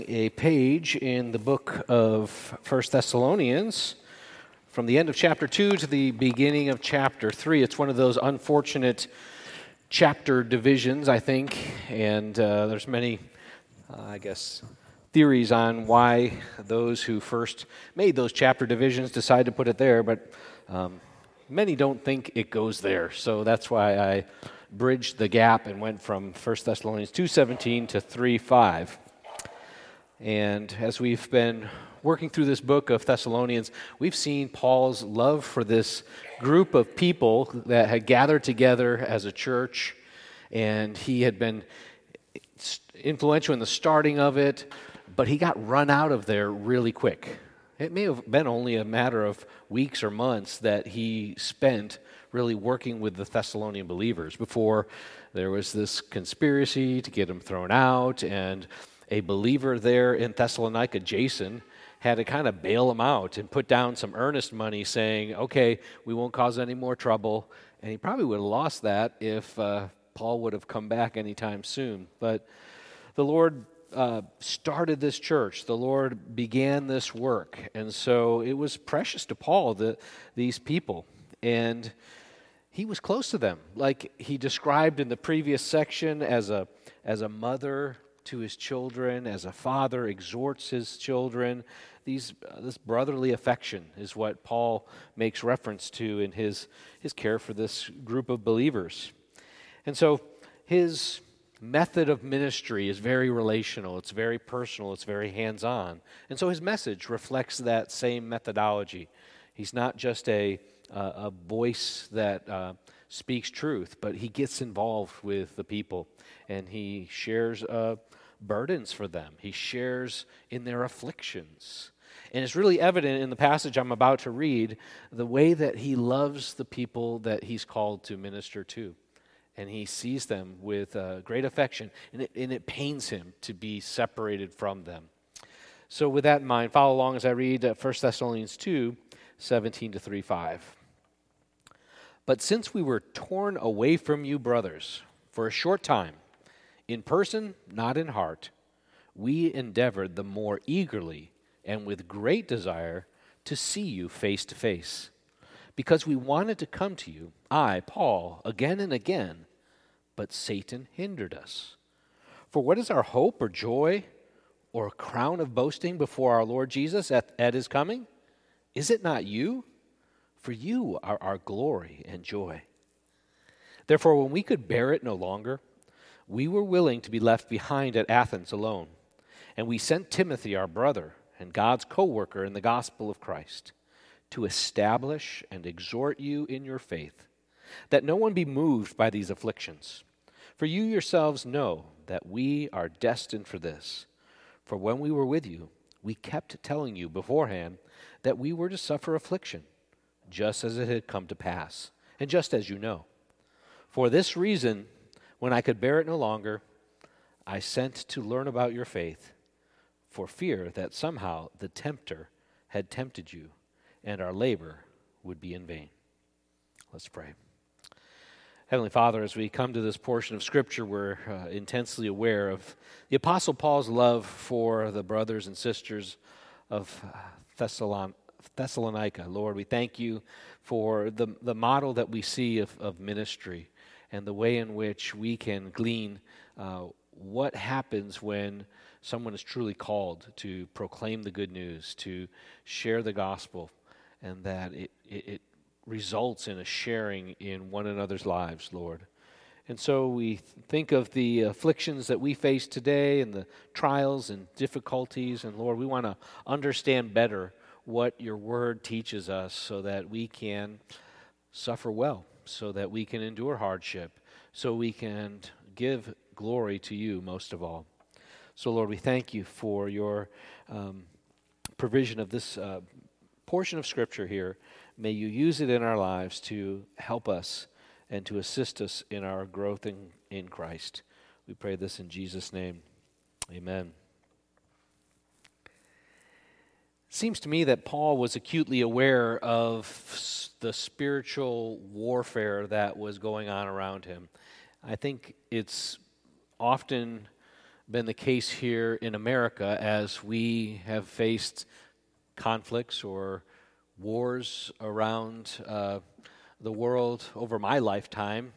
A page in the book of First Thessalonians from the end of chapter 2 to the beginning of chapter 3. It's one of those unfortunate chapter divisions, I think, and there's many, theories on why those who first made those chapter divisions decided to put it there, but many don't think it goes there, so that's why I bridged the gap and went from 1 Thessalonians 2:17 to 3:5. And as we've been working through this book of Thessalonians, we've seen Paul's love for this group of people that had gathered together as a church, and he had been influential in the starting of it, but he got run out of there really quick. It may have been only a matter of weeks or months that he spent really working with the Thessalonian believers before there was this conspiracy to get him thrown out, and a believer there in Thessalonica, Jason, had to kind of bail him out and put down some earnest money saying, okay, we won't cause any more trouble. And he probably would have lost that if Paul would have come back anytime soon. But the Lord started this church. The Lord began this work. And so it was precious to Paul, these people. And he was close to them. Like he described in the previous section as a mother to his children, as a father exhorts his children. This brotherly affection is what Paul makes reference to in his care for this group of believers. And so his method of ministry is very relational, it's very personal, it's very hands-on. And so his message reflects that same methodology. He's not just a voice that speaks truth, but he gets involved with the people, and he shares burdens for them. He shares in their afflictions. And it's really evident in the passage I'm about to read, the way that he loves the people that he's called to minister to. And he sees them with great affection, and it pains him to be separated from them. So with that in mind, follow along as I read 1 Thessalonians 2:17 to 3:5. But since we were torn away from you, brothers, for a short time, in person, not in heart, we endeavored the more eagerly and with great desire to see you face to face, because we wanted to come to you, I, Paul, again and again, but Satan hindered us. For what is our hope or joy or a crown of boasting before our Lord Jesus at his coming? Is it not you? For you are our glory and joy. Therefore, when we could bear it no longer, we were willing to be left behind at Athens alone, and we sent Timothy, our brother, and God's co-worker in the gospel of Christ, to establish and exhort you in your faith, that no one be moved by these afflictions. For you yourselves know that we are destined for this. For when we were with you, we kept telling you beforehand that we were to suffer affliction, just as it had come to pass, and just as you know. For this reason, when I could bear it no longer, I sent to learn about your faith, for fear that somehow the tempter had tempted you, and our labor would be in vain. Let's pray. Heavenly Father, as we come to this portion of Scripture, we're intensely aware of the Apostle Paul's love for the brothers and sisters of Thessalonica. Lord, we thank you for the model that we see of ministry, and the way in which we can glean what happens when someone is truly called to proclaim the good news, to share the gospel, and that it results in a sharing in one another's lives, Lord. And so we think of the afflictions that we face today and the trials and difficulties, and Lord, we want to understand better what your word teaches us so that we can suffer well, so that we can endure hardship, so we can give glory to you most of all. So, Lord, we thank you for your provision of this portion of Scripture here. May you use it in our lives to help us and to assist us in our growth in Christ. We pray this in Jesus' name. Amen. Seems to me that Paul was acutely aware of the spiritual warfare that was going on around him. I think it's often been the case here in America as we have faced conflicts or wars around the world over my lifetime.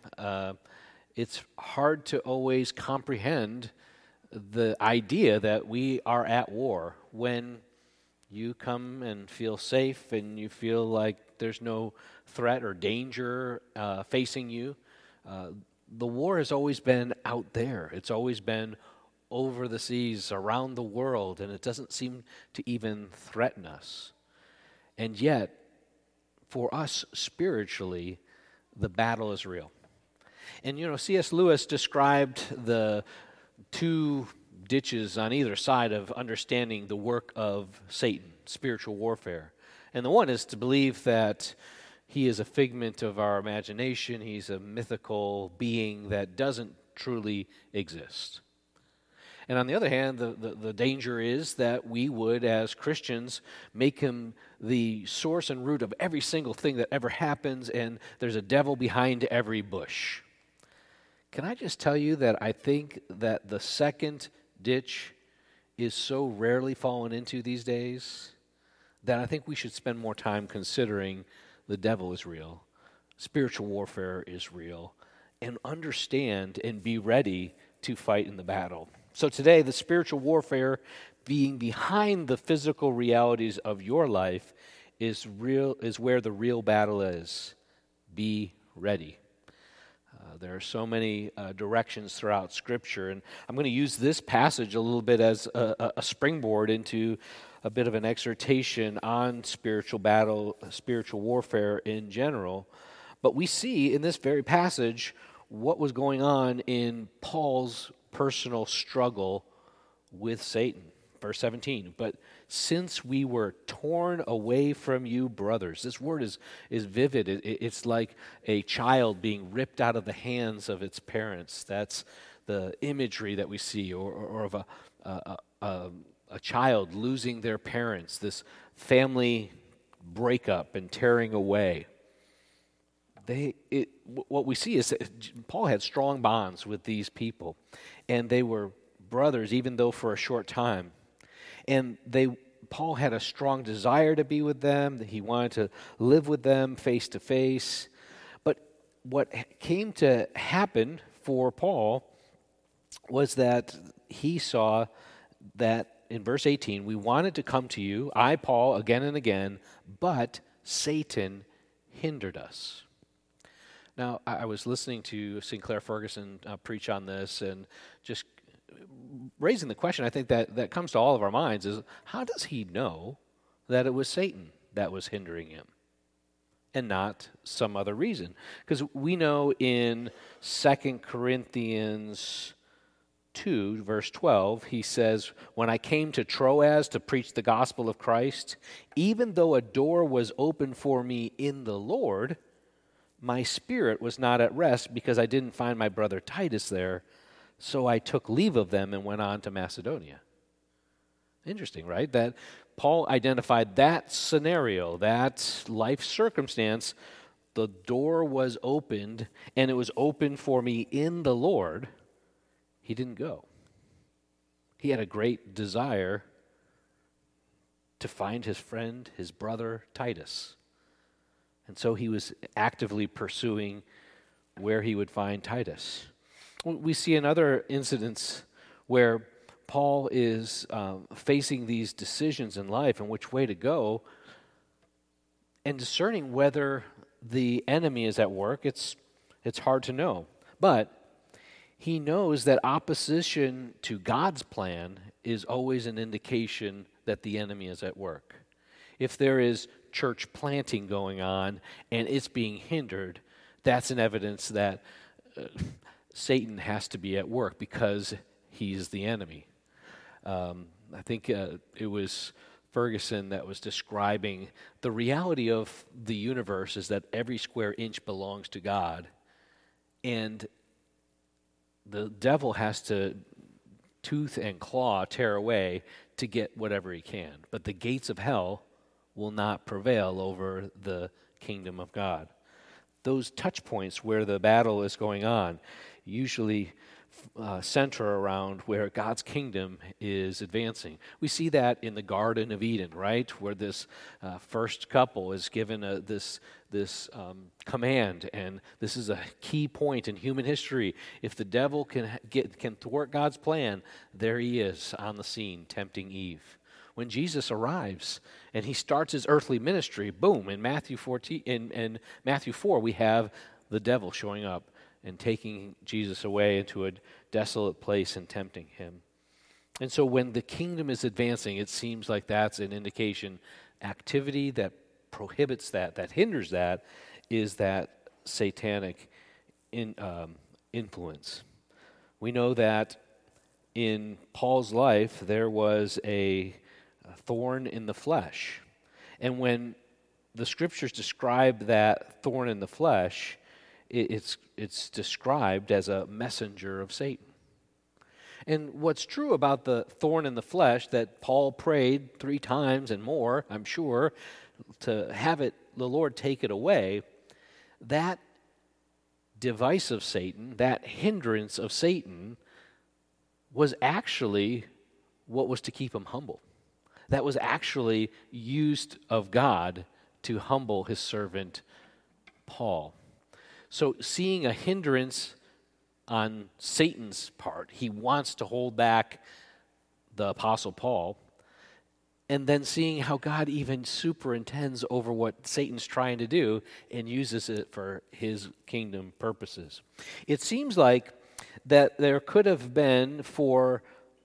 It's hard to always comprehend the idea that we are at war when you come and feel safe and you feel like there's no threat or danger facing you. The war has always been out there. It's always been over the seas, around the world, and it doesn't seem to even threaten us. And yet, for us spiritually, the battle is real. And C.S. Lewis described the two ditches on either side of understanding the work of Satan, spiritual warfare. And the one is to believe that he is a figment of our imagination, he's a mythical being that doesn't truly exist. And on the other hand, the danger is that we would, as Christians, make him the source and root of every single thing that ever happens, and there's a devil behind every bush. Can I just tell you that I think that the second ditch is so rarely fallen into these days that I think we should spend more time considering the devil is real, spiritual warfare is real, and understand and be ready to fight in the battle. So today, the spiritual warfare being behind the physical realities of your life is where the real battle is. Be ready. There are so many directions throughout Scripture, and I'm going to use this passage a little bit as a springboard into a bit of an exhortation on spiritual battle, spiritual warfare in general. But we see in this very passage what was going on in Paul's personal struggle with Satan. Verse 17, but since we were torn away from you, brothers. This word is vivid. It's like a child being ripped out of the hands of its parents. That's the imagery that we see, or of a child losing their parents, this family breakup and tearing away. What we see is that Paul had strong bonds with these people, and they were brothers, even though for a short time. And Paul had a strong desire to be with them. He wanted to live with them face to face. But what came to happen for Paul was that he saw that in verse 18, we wanted to come to you, I, Paul, again and again, but Satan hindered us. Now, I was listening to Sinclair Ferguson preach on this, and just raising the question, I think that comes to all of our minds is, how does he know that it was Satan that was hindering him and not some other reason? Because we know in 2 Corinthians 2, verse 12, he says, when I came to Troas to preach the gospel of Christ, even though a door was open for me in the Lord, my spirit was not at rest because I didn't find my brother Titus there. So I took leave of them and went on to Macedonia. Interesting, right? That Paul identified that scenario, that life circumstance. The door was opened, and it was open for me in the Lord. He didn't go. He had a great desire to find his friend, his brother Titus. And so he was actively pursuing where he would find Titus. We see in other incidents where Paul is facing these decisions in life and which way to go, and discerning whether the enemy is at work. It's hard to know. But he knows that opposition to God's plan is always an indication that the enemy is at work. If there is church planting going on and it's being hindered, that's an evidence that Satan has to be at work because he's the enemy. I think it was Ferguson that was describing the reality of the universe is that every square inch belongs to God, and the devil has to tooth and claw tear away to get whatever he can. But the gates of hell will not prevail over the kingdom of God. Those touch points where the battle is going on usually center around where God's kingdom is advancing. We see that in the Garden of Eden, right, where this first couple is given this command, and this is a key point in human history. If the devil can thwart God's plan, there he is on the scene tempting Eve. When Jesus arrives and he starts his earthly ministry, boom, in Matthew 4, we have the devil showing up and taking Jesus away into a desolate place and tempting him. And so when the kingdom is advancing, it seems like that's an indication. Activity that prohibits that hinders that, is that satanic influence. We know that in Paul's life there was a thorn in the flesh. And when the scriptures describe that thorn in the flesh, it's described as a messenger of Satan. And what's true about the thorn in the flesh, that Paul prayed 3 times and more, I'm sure, to have the Lord take it away, that device of Satan, that hindrance of Satan, was actually what was to keep him humble. That was actually used of God to humble his servant Paul. So seeing a hindrance on Satan's part, he wants to hold back the Apostle Paul, and then seeing how God even superintends over what Satan's trying to do and uses it for his kingdom purposes. It seems like that there could have been for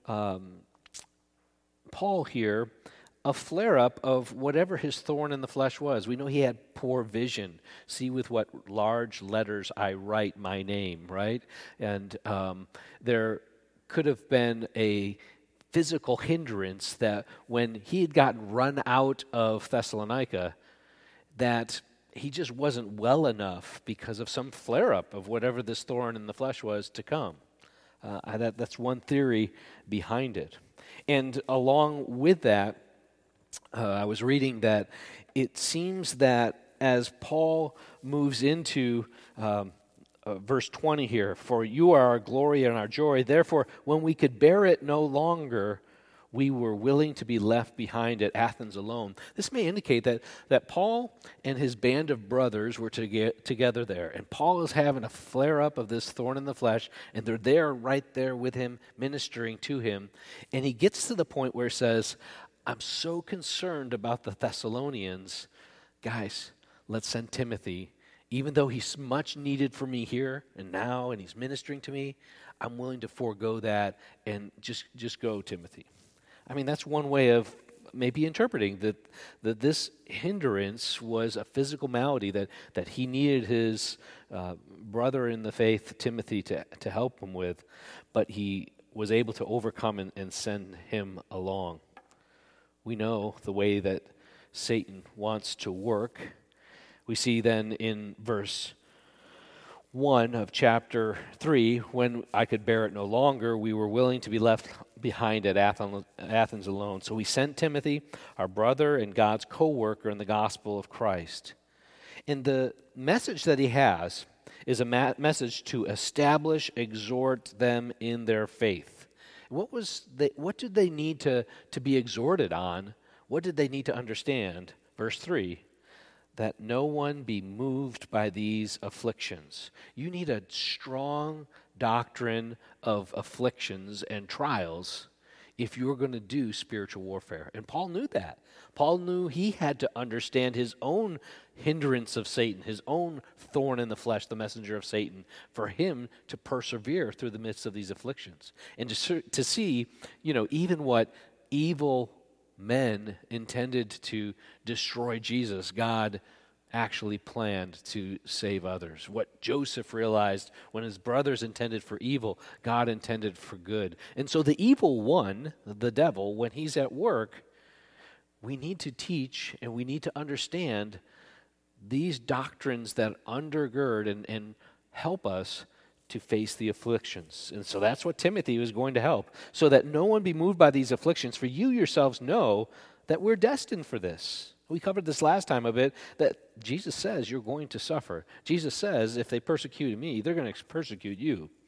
Paul here a flare-up of whatever his thorn in the flesh was. We know he had poor vision. See with what large letters I write my name, right? And there could have been a physical hindrance that when he had gotten run out of Thessalonica, that he just wasn't well enough because of some flare-up of whatever this thorn in the flesh was to come. That's one theory behind it. And along with that, I was reading that it seems that as Paul moves into verse 20 here, for you are our glory and our joy, therefore when we could bear it no longer, we were willing to be left behind at Athens alone. This may indicate that Paul and his band of brothers were together there, and Paul is having a flare-up of this thorn in the flesh, and they're there right there with him, ministering to him, and he gets to the point where he says, I'm so concerned about the Thessalonians. Guys, let's send Timothy. Even though he's much needed for me here and now, and he's ministering to me, I'm willing to forego that and just go, Timothy. I mean, that's one way of maybe interpreting that this hindrance was a physical malady, that he needed his brother in the faith, Timothy, to help him with, but he was able to overcome and send him along. We know the way that Satan wants to work. We see then in verse 1 of chapter 3, when I could bear it no longer, we were willing to be left behind at Athens alone. So we sent Timothy, our brother and God's co-worker in the gospel of Christ. And the message that he has is a message to establish, exhort them in their faith. What did they need to be exhorted on? What did they need to understand? Verse 3, that no one be moved by these afflictions. You need a strong doctrine of afflictions and trials if you're going to do spiritual warfare. And Paul knew that. Paul knew he had to understand his own hindrance of Satan, his own thorn in the flesh, the messenger of Satan, for him to persevere through the midst of these afflictions. And to see, even what evil men intended to destroy Jesus, God actually planned to save others. What Joseph realized when his brothers intended for evil, God intended for good. And so the evil one, the devil, when he's at work, we need to teach and we need to understand these doctrines that undergird and help us to face the afflictions. And so that's what Timothy was going to help, so that no one be moved by these afflictions, for you yourselves know that we're destined for this. We covered this last time a bit, that Jesus says you're going to suffer. Jesus says if they persecuted me, they're going to persecute you.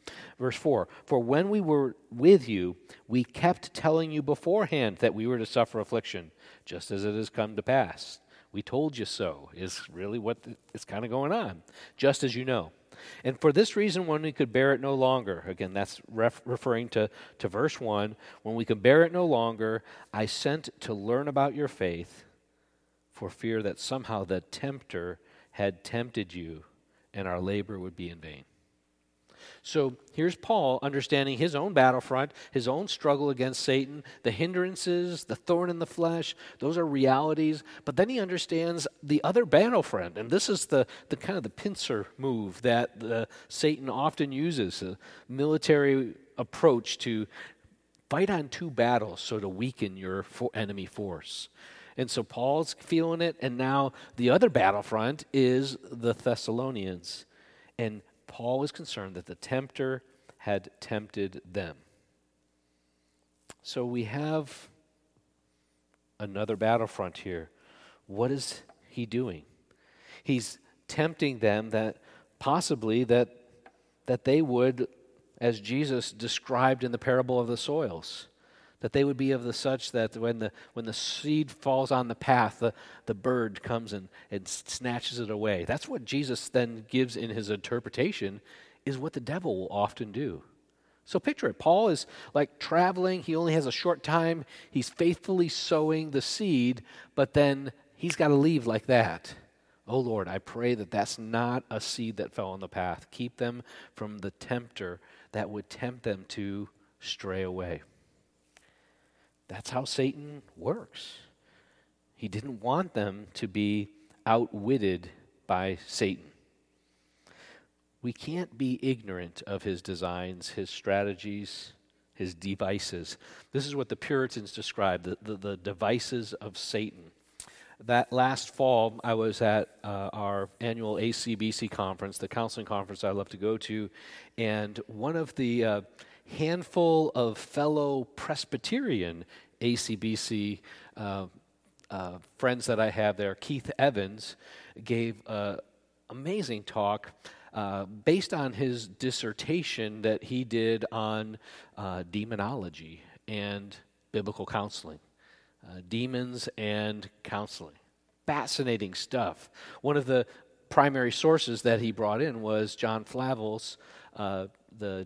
Verse 4, for when we were with you, we kept telling you beforehand that we were to suffer affliction, just as it has come to pass. We told you so, is really what is kind of going on, just as you know. And for this reason, when we could bear it no longer, again, that's referring to verse 1, when we could bear it no longer, I sent to learn about your faith for fear that somehow the tempter had tempted you and our labor would be in vain. So here's Paul understanding his own battlefront, his own struggle against Satan, the hindrances, the thorn in the flesh, those are realities. But then he understands the other battlefront, and this is the kind of the pincer move that Satan often uses, a military approach to fight on two battles, so to weaken your enemy force. And so Paul's feeling it, and now the other battlefront is the Thessalonians. And Paul was concerned that the tempter had tempted them. So we have another battlefront here. What is he doing? He's tempting them that possibly that they would, as Jesus described in the parable of the soils, that they would be of the such that when the seed falls on the path, the bird comes and snatches it away. That's what Jesus then gives in his interpretation, is what the devil will often do. So picture it. Paul is like traveling. He only has a short time. He's faithfully sowing the seed, but then he's got to leave like that. Oh Lord, I pray that that's not a seed that fell on the path. Keep them from the tempter that would tempt them to stray away. That's how Satan works. He didn't want them to be outwitted by Satan. We can't be ignorant of his designs, his strategies, his devices. This is what the Puritans described, the devices of Satan. That last fall, I was at our annual ACBC conference, the counseling conference I love to go to, and one of the handful of fellow Presbyterian ACBC friends that I have there, Keith Evans, gave an amazing talk based on his dissertation that he did on demonology and biblical counseling. Demons and counseling. Fascinating stuff. One of the primary sources that he brought in was John Flavel's The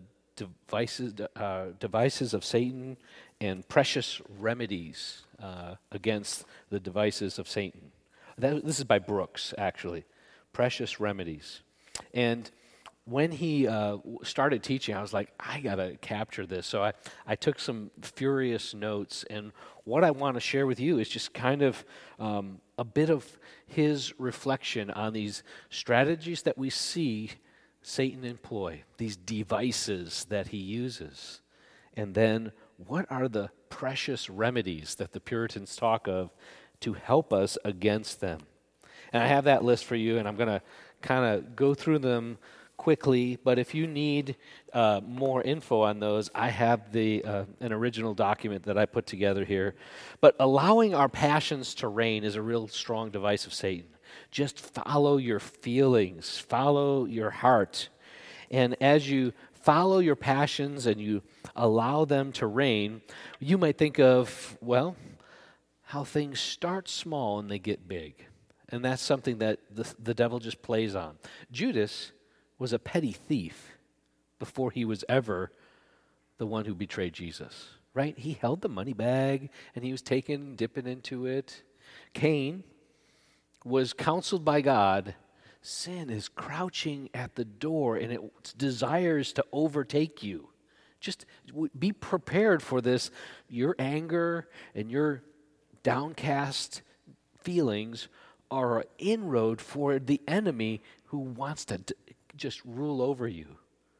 Devices of Satan and Precious Remedies Against the Devices of Satan. This is by Brooks, actually. Precious Remedies. And when he started teaching, I was like, I got to capture this. So I took some furious notes, and what I want to share with you is just kind of a bit of his reflection on these strategies that we see Satan employ, these devices that he uses. And then what are the precious remedies that the Puritans talk of to help us against them? And I have that list for you, and I'm going to kind of go through them quickly, but if you need more info on those, I have an original document that I put together here. But allowing our passions to reign is a real strong device of Satan. Just follow your feelings, follow your heart. And as you follow your passions and you allow them to reign, you might think of, well, how things start small and they get big. And that's something that the devil just plays on. Judas was a petty thief before he was ever the one who betrayed Jesus, right? He held the money bag and he was dipping into it. Cain was counseled by God. Sin is crouching at the door and it desires to overtake you. Just be prepared for this. Your anger and your downcast feelings are an inroad for the enemy who wants to just rule over you.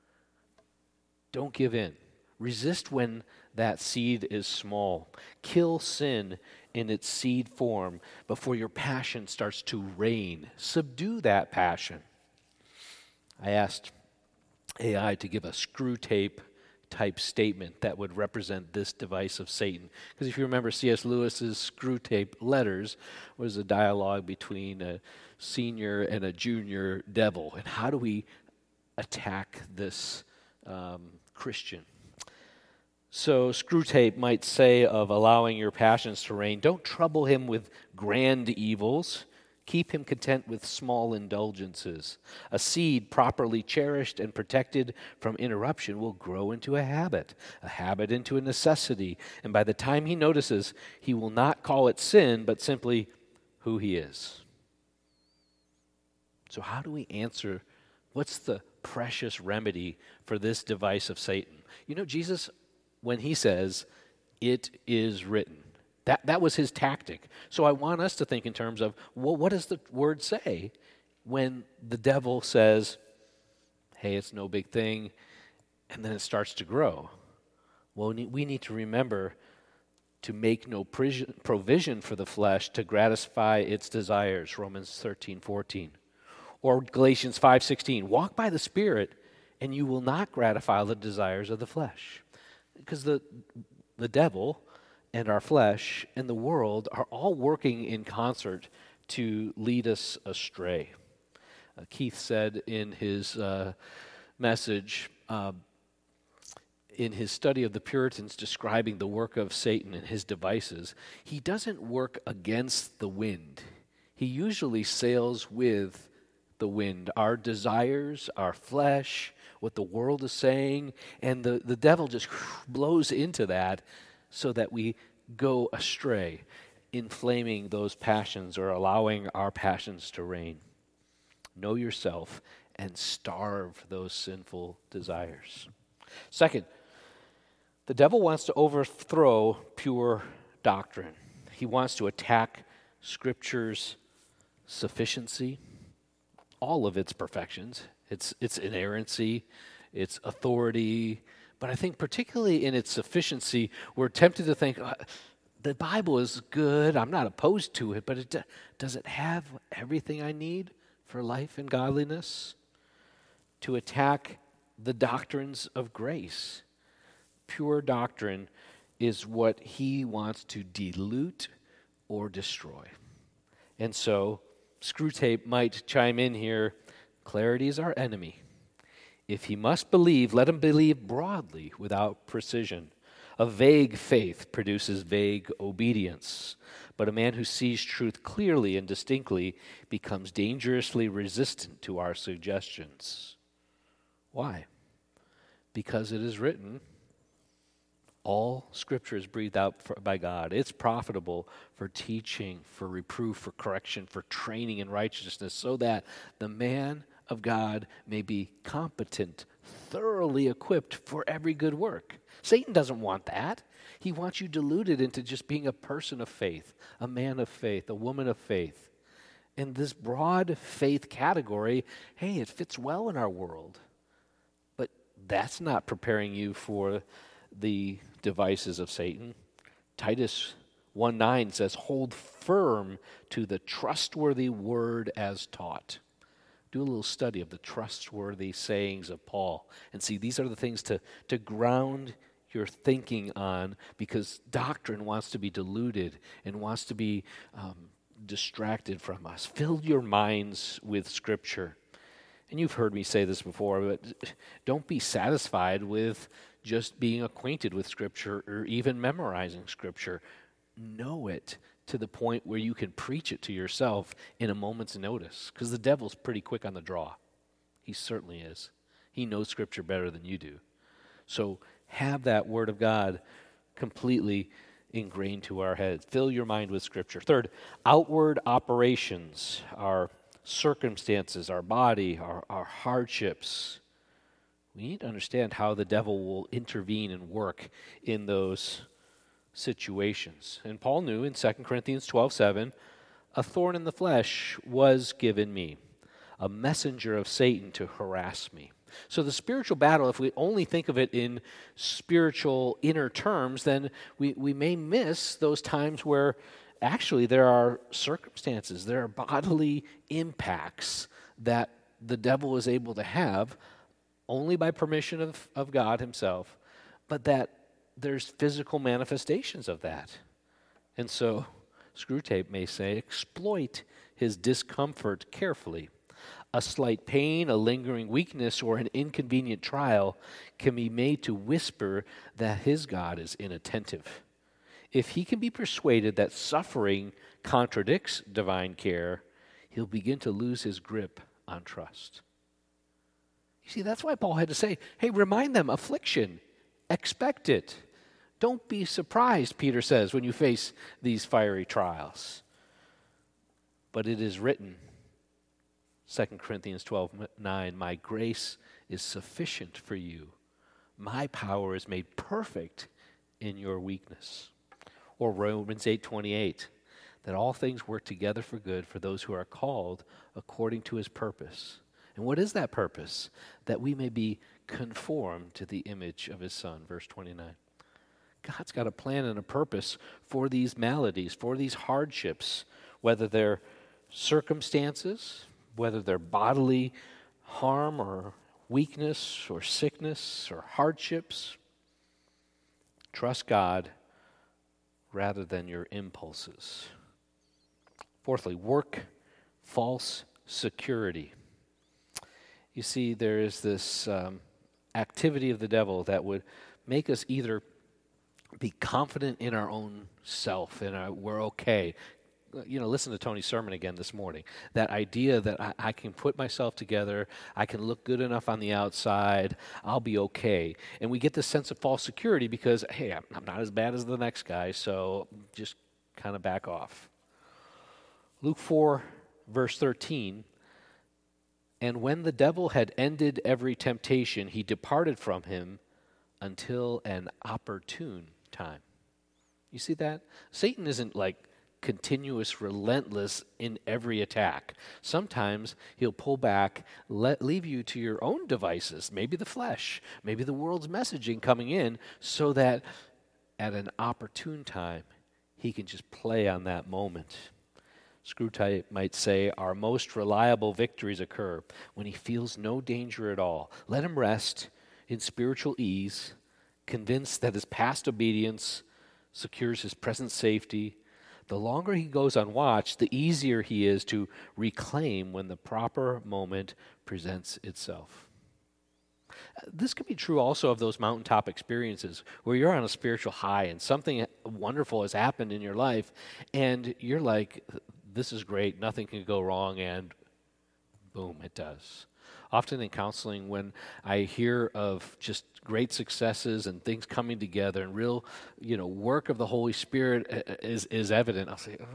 Don't give in. Resist when that seed is small. Kill sin in its seed form before your passion starts to reign. Subdue that passion. I asked AI to give a screw tape type statement that would represent this device of Satan. Because if you remember, C.S. Lewis's screw tape letters was a dialogue between a senior and a junior devil. And how do we attack this Christian. So Screwtape might say of allowing your passions to reign, don't trouble him with grand evils. Keep him content with small indulgences. A seed properly cherished and protected from interruption will grow into a habit into a necessity, and by the time he notices, he will not call it sin, but simply who he is. So how do we answer, what's the precious remedy for this device of Satan? You know, Jesus, when he says, it is written, that was his tactic. So I want us to think in terms of, well, what does the word say when the devil says, hey, it's no big thing, and then it starts to grow? Well, we need to remember to make no provision for the flesh to gratify its desires, Romans 13:14. Or Galatians 5:16, walk by the Spirit, and you will not gratify the desires of the flesh. Because the devil and our flesh and the world are all working in concert to lead us astray. Keith said in his message, in his study of the Puritans describing the work of Satan and his devices, he doesn't work against the wind. He usually sails with the wind, our desires, our flesh, what the world is saying, and the devil just blows into that so that we go astray, inflaming those passions or allowing our passions to reign. Know yourself and starve those sinful desires. Second, the devil wants to overthrow pure doctrine. He wants to attack Scripture's sufficiency, all of its perfections, its inerrancy, its authority. But I think particularly in its sufficiency, we're tempted to think, the Bible is good, I'm not opposed to it, but does it have everything I need for life and godliness? To attack the doctrines of grace. Pure doctrine is what he wants to dilute or destroy. And so, Screwtape might chime in here, clarity is our enemy. If he must believe, let him believe broadly without precision. A vague faith produces vague obedience, but a man who sees truth clearly and distinctly becomes dangerously resistant to our suggestions. Why? Because it is written, all Scripture is breathed out by God. It's profitable for teaching, for reproof, for correction, for training in righteousness, so that the man of God may be competent, thoroughly equipped for every good work. Satan doesn't want that. He wants you deluded into just being a person of faith, a man of faith, a woman of faith. And this broad faith category, hey, it fits well in our world. But that's not preparing you for the devices of Satan. Titus 1:9 says, hold firm to the trustworthy word as taught. Do a little study of the trustworthy sayings of Paul and see these are the things to ground your thinking on, because doctrine wants to be diluted and wants to be distracted from us. Fill your minds with Scripture. And you've heard me say this before, but don't be satisfied with just being acquainted with Scripture or even memorizing Scripture. Know it to the point where you can preach it to yourself in a moment's notice, because the devil's pretty quick on the draw. He certainly is. He knows Scripture better than you do. So have that Word of God completely ingrained to our heads. Fill your mind with Scripture. Third, outward operations, our circumstances, our body, our hardships. We need to understand how the devil will intervene and work in those situations. And Paul knew in 2 Corinthians 12:7, a thorn in the flesh was given me, a messenger of Satan to harass me. So the spiritual battle, if we only think of it in spiritual inner terms, then we may miss those times where actually there are circumstances, there are bodily impacts that the devil is able to have only by permission of God himself, but that there's physical manifestations of that. And so Screwtape may say, exploit his discomfort carefully. A slight pain, a lingering weakness, or an inconvenient trial can be made to whisper that his God is inattentive. If he can be persuaded that suffering contradicts divine care, he'll begin to lose his grip on trust. You see, that's why Paul had to say, hey, remind them, affliction, expect it. Don't be surprised, Peter says, when you face these fiery trials. But it is written, 2 Corinthians 12:9, my grace is sufficient for you. My power is made perfect in your weakness. Or Romans 8:28, that all things work together for good for those who are called according to his purpose. And what is that purpose? That we may be conformed to the image of his Son, verse 29. God's got a plan and a purpose for these maladies, for these hardships, whether they're circumstances, whether they're bodily harm or weakness or sickness or hardships. Trust God rather than your impulses. Fourthly, work false security. You see, there is this activity of the devil that would make us either be confident in our own self, we're okay. You know, listen to Tony's sermon again this morning. That idea that I can put myself together, I can look good enough on the outside, I'll be okay. And we get this sense of false security because, hey, I'm not as bad as the next guy, so just kind of back off. Luke 4, verse 13, and when the devil had ended every temptation, he departed from him until an opportune time. You see that? Satan isn't like continuous, relentless in every attack. Sometimes he'll pull back, leave you to your own devices, maybe the flesh, maybe the world's messaging coming in, so that at an opportune time, he can just play on that moment. Screwtape might say, our most reliable victories occur when he feels no danger at all. Let him rest in spiritual ease, convinced that his past obedience secures his present safety. The longer he goes unwatched, the easier he is to reclaim when the proper moment presents itself. This can be true also of those mountaintop experiences where you're on a spiritual high and something wonderful has happened in your life and you're like, this is great, nothing can go wrong, and boom, it does. Often in counseling, when I hear of just great successes and things coming together and real, work of the Holy Spirit is evident, I'll say,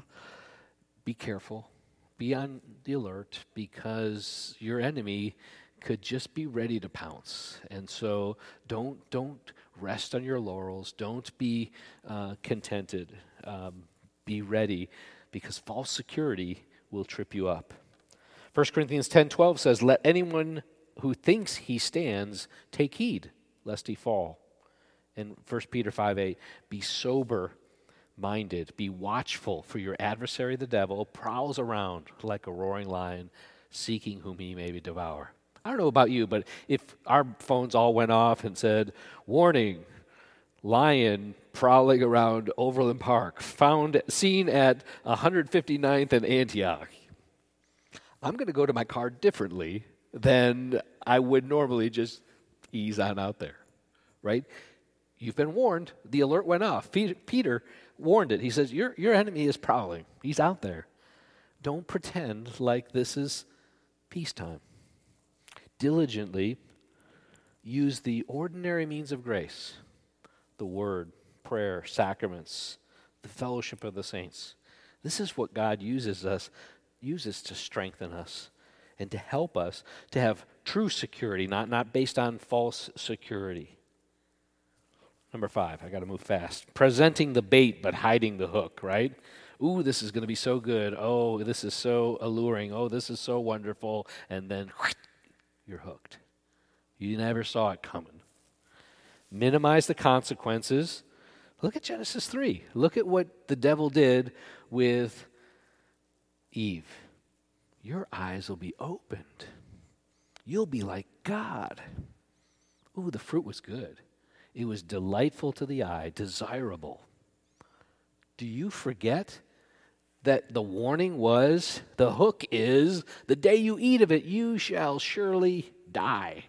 be careful. Be on the alert because your enemy could just be ready to pounce. And so don't rest on your laurels. Don't be contented. Be ready because false security will trip you up. 1 Corinthians 10:12 says, let anyone who thinks he stands take heed, lest he fall. And 1 Peter 5:8, be sober-minded, be watchful, for your adversary the devil prowls around like a roaring lion, seeking whom he may devour. I don't know about you, but if our phones all went off and said, warning, lion prowling around Overland Park, seen at 159th and Antioch, I'm going to go to my car differently than I would normally just ease on out there, right? You've been warned. The alert went off. Peter warned it. He says, your enemy is prowling. He's out there. Don't pretend like this is peacetime. Diligently use the ordinary means of grace, the word, prayer, sacraments, the fellowship of the saints. This is what God uses to strengthen us and to help us to have true security, not based on false security. Number 5, I got to move fast. Presenting the bait but hiding the hook, right? Ooh, this is going to be so good. Oh, this is so alluring. Oh, this is so wonderful. And then you're hooked. You never saw it coming. Minimize the consequences. Look at Genesis 3. Look at what the devil did with Eve. Your eyes will be opened. You'll be like God. Ooh, the fruit was good. It was delightful to the eye, desirable. Do you forget that the warning was, the hook is, the day you eat of it, you shall surely die.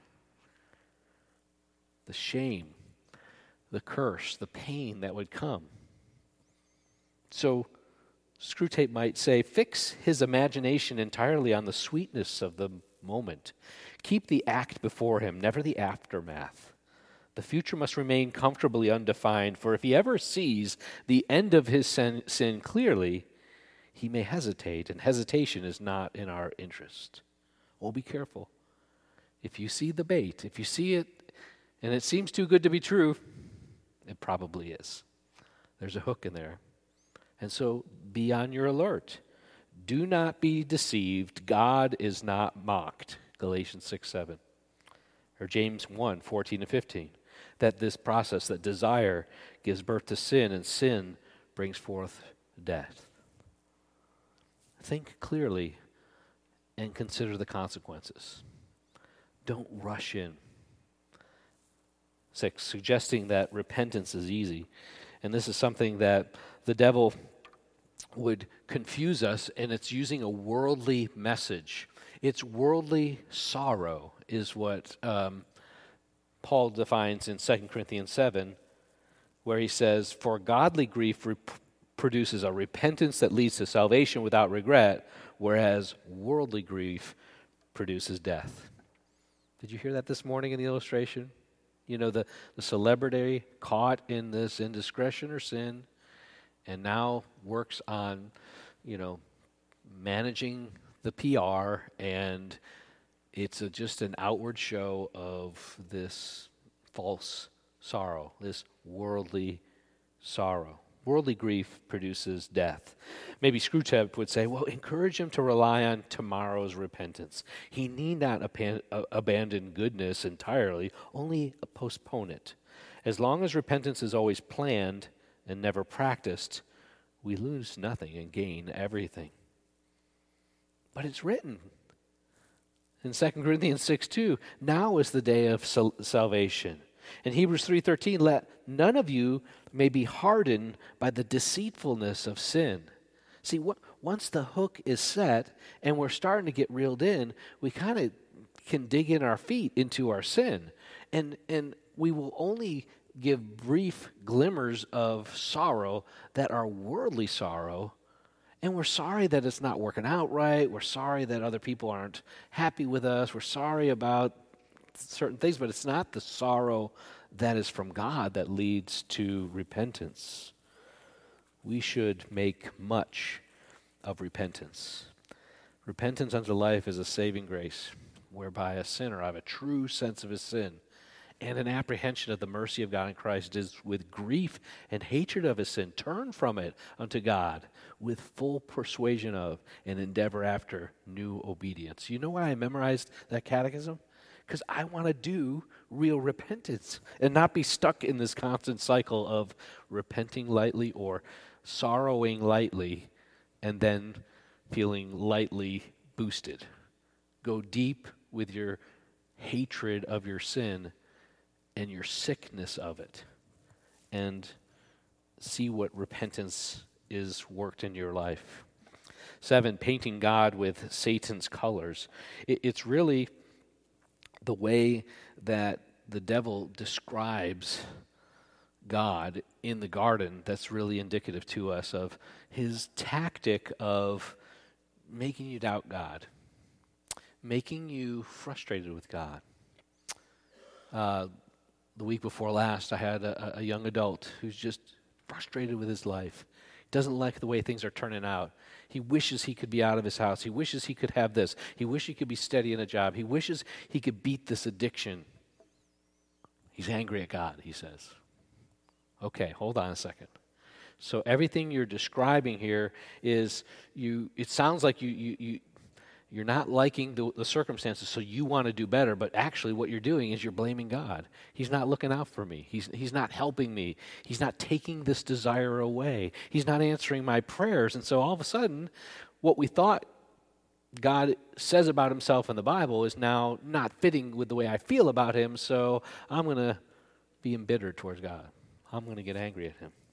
The shame, the curse, the pain that would come. So Screwtape might say, fix his imagination entirely on the sweetness of the moment. Keep the act before him, never the aftermath. The future must remain comfortably undefined, for if he ever sees the end of his sin clearly, he may hesitate, and hesitation is not in our interest. Oh, be careful. If you see the bait, if you see it, and it seems too good to be true, it probably is. There's a hook in there. And so be on your alert. Do not be deceived. God is not mocked. Galatians 6:7. Or James 1:14-15. That this process, that desire gives birth to sin, and sin brings forth death. Think clearly and consider the consequences. Don't rush in. 6, suggesting that repentance is easy. And this is something that the devil would confuse us, and it's using a worldly message. It's worldly sorrow is what Paul defines in 2 Corinthians 7, where he says, for godly grief produces a repentance that leads to salvation without regret, whereas worldly grief produces death. Did you hear that this morning in the illustration? You know, the celebrity caught in this indiscretion or sin, and now works on, managing the PR, and it's just an outward show of this false sorrow, this worldly sorrow. Worldly grief produces death. Maybe Screwtape would say, well, encourage him to rely on tomorrow's repentance. He need not abandon goodness entirely, only postpone it. As long as repentance is always planned and never practiced, we lose nothing and gain everything. But it's written in 2 Corinthians 6:2, now is the day of salvation. In Hebrews 3:13, let none of you may be hardened by the deceitfulness of sin. See, once the hook is set and we're starting to get reeled in, we kind of can dig in our feet into our sin. And we will only give brief glimmers of sorrow that are worldly sorrow. And we're sorry that it's not working out right. We're sorry that other people aren't happy with us. We're sorry about certain things, but it's not the sorrow that is from God that leads to repentance. We should make much of repentance. Repentance unto life is a saving grace, whereby a sinner have a true sense of his sin and an apprehension of the mercy of God in Christ is with grief and hatred of his sin, turn from it unto God with full persuasion of and endeavor after new obedience. You know why I memorized that catechism? Because I want to do real repentance and not be stuck in this constant cycle of repenting lightly or sorrowing lightly and then feeling lightly boosted. Go deep with your hatred of your sin and your sickness of it, and see what repentance is worked in your life. 7, painting God with Satan's colors. It's really the way that the devil describes God in the garden that's really indicative to us of his tactic of making you doubt God, making you frustrated with God. The week before last, I had a young adult who's just frustrated with his life. Doesn't like the way things are turning out. He wishes he could be out of his house. He wishes he could have this. He wishes he could be steady in a job. He wishes he could beat this addiction. He's angry at God, he says. Okay, hold on a second. So everything you're describing here is it sounds like you're not liking the circumstances, so you want to do better, but actually what you're doing is you're blaming God. He's not looking out for me. He's not helping me. He's not taking this desire away. He's not answering my prayers. And so all of a sudden, what we thought God says about himself in the Bible is now not fitting with the way I feel about him, so I'm going to be embittered towards God. I'm going to get angry at him.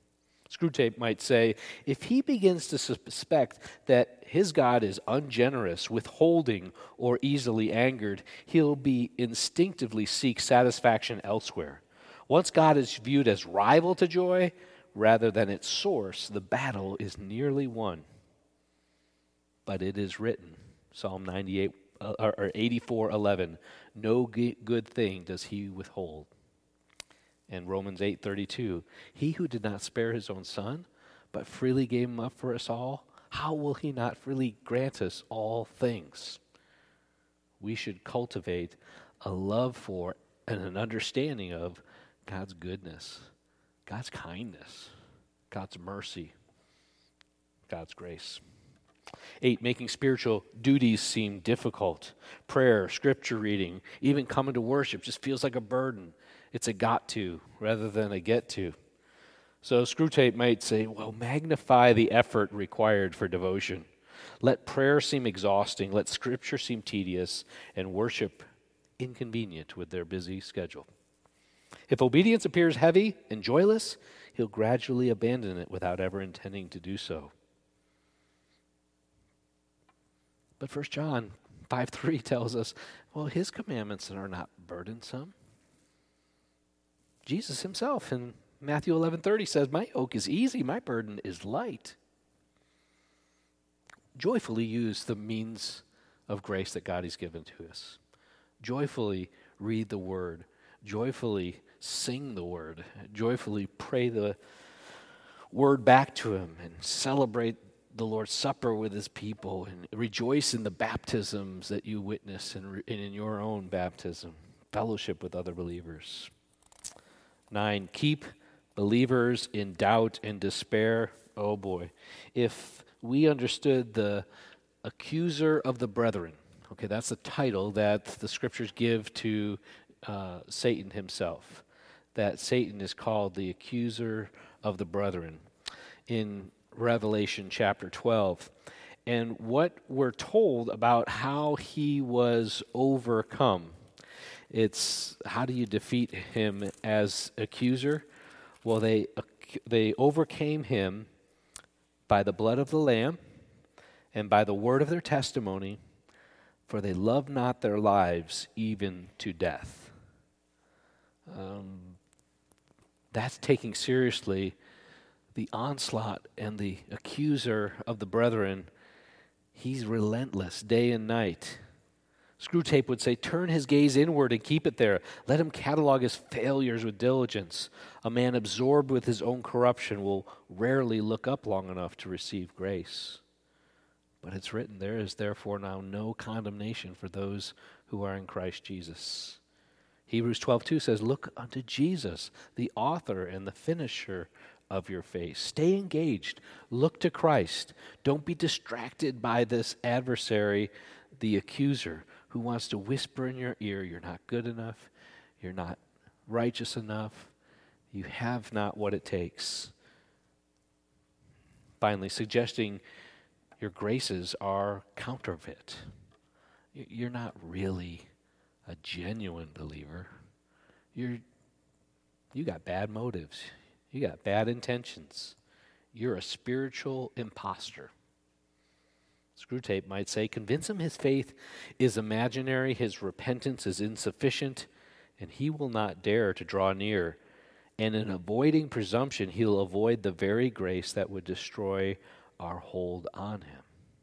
Screwtape might say, if he begins to suspect that his God is ungenerous, withholding, or easily angered, he'll be instinctively seek satisfaction elsewhere. Once God is viewed as rival to joy rather than its source, the battle is nearly won. But it is written, Psalm 98 or 84:11, no good thing does he withhold. And Romans 8:32, he who did not spare his own son, but freely gave him up for us all, how will he not freely grant us all things? We should cultivate a love for and an understanding of God's goodness, God's kindness, God's mercy, God's grace. 8, making spiritual duties seem difficult. Prayer, scripture reading, even coming to worship just feels like a burden. It's a got to rather than a get to. So Screwtape might say, well, magnify the effort required for devotion. Let prayer seem exhausting, let scripture seem tedious, and worship inconvenient with their busy schedule. If obedience appears heavy and joyless, he'll gradually abandon it without ever intending to do so. But 1 John 5:3 tells us, well, his commandments are not burdensome. Jesus himself in Matthew 11:30 says, my yoke is easy, my burden is light. Joyfully use the means of grace that God has given to us. Joyfully read the word. Joyfully sing the word. Joyfully pray the word back to him and celebrate the Lord's Supper with his people and rejoice in the baptisms that you witness and in your own baptism. Fellowship with other believers. 9, keep believers in doubt and despair. Oh boy. If we understood the accuser of the brethren, okay, that's the title that the scriptures give to Satan himself, that Satan is called the accuser of the brethren in Revelation chapter 12. And what we're told about how he was overcome, it's how do you defeat him as accuser? Well, they overcame him by the blood of the Lamb and by the word of their testimony, for they loved not their lives even to death. That's taking seriously the onslaught and the accuser of the brethren. He's relentless day and night. Screwtape would say, turn his gaze inward and keep it there. Let him catalog his failures with diligence. A man absorbed with his own corruption will rarely look up long enough to receive grace. But it's written, there is therefore now no condemnation for those who are in Christ Jesus. Hebrews 12:2 says, look unto Jesus, the author and the finisher of your faith. Stay engaged. Look to Christ. Don't be distracted by this adversary, the accuser, who wants to whisper in your ear, you're not good enough, you're not righteous enough, you have not what it takes. Finally, suggesting your graces are counterfeit. You're not really a genuine believer. You got bad motives. You got bad intentions. You're a spiritual imposter. Screwtape might say, convince him his faith is imaginary, his repentance is insufficient, and he will not dare to draw near. And in avoiding presumption, he'll avoid the very grace that would destroy our hold on him.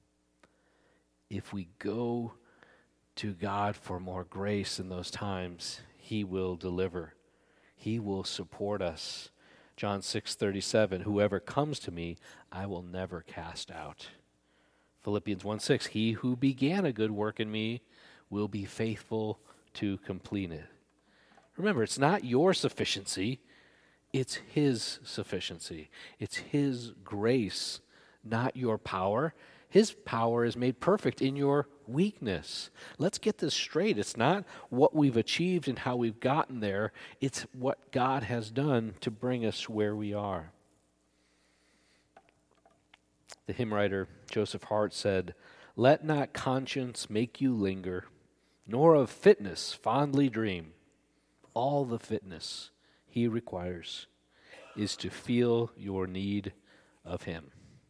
If we go to God for more grace in those times, he will deliver. He will support us. John 6:37, whoever comes to me, I will never cast out. Philippians 1:6, he who began a good work in me will be faithful to complete it. Remember, it's not your sufficiency, it's his sufficiency. It's his grace, not your power. His power is made perfect in your weakness. Let's get this straight. It's not what we've achieved and how we've gotten there. It's what God has done to bring us where we are. The hymn writer Joseph Hart said, let not conscience make you linger, nor of fitness fondly dream. All the fitness he requires. is to feel your need of him.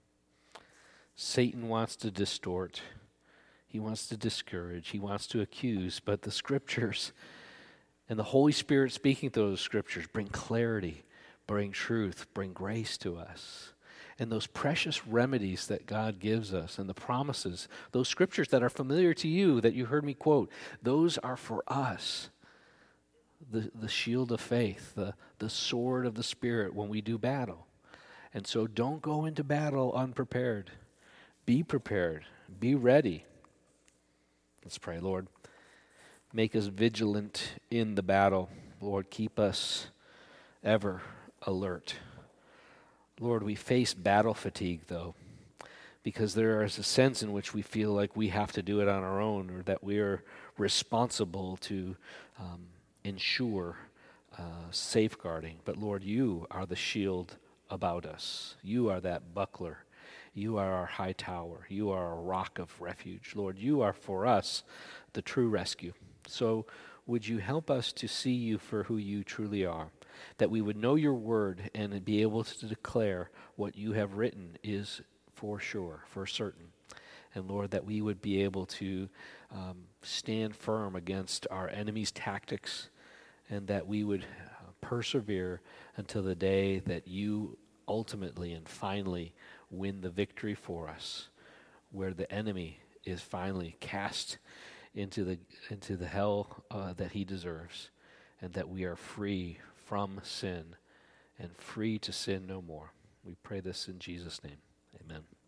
Satan wants to distort. He wants to discourage. He wants to accuse. But the Scriptures and the Holy Spirit speaking through those Scriptures bring clarity, bring truth, bring grace to us. And those precious remedies that God gives us and the promises, those Scriptures that are familiar to you that you heard me quote, those are for us. The shield of faith, the sword of the Spirit when we do battle. And so don't go into battle unprepared. Be prepared. Be ready. Let's pray, Lord. Make us vigilant in the battle. Lord, keep us ever alert. Lord, we face battle fatigue, though, because there is a sense in which we feel like we have to do it on our own, or that we are responsible to ensure safeguarding. But Lord, you are the shield about us. You are that buckler. You are our high tower. You are a rock of refuge. Lord, you are for us the true rescue. So would you help us to see you for who you truly are, that we would know your word and be able to declare what you have written is for sure, for certain. And Lord, that we would be able to stand firm against our enemy's tactics, and that we would persevere until the day that you ultimately and finally win the victory for us, where the enemy is finally cast into the hell that he deserves, and that we are free from sin and free to sin no more. We pray this in Jesus' name. Amen.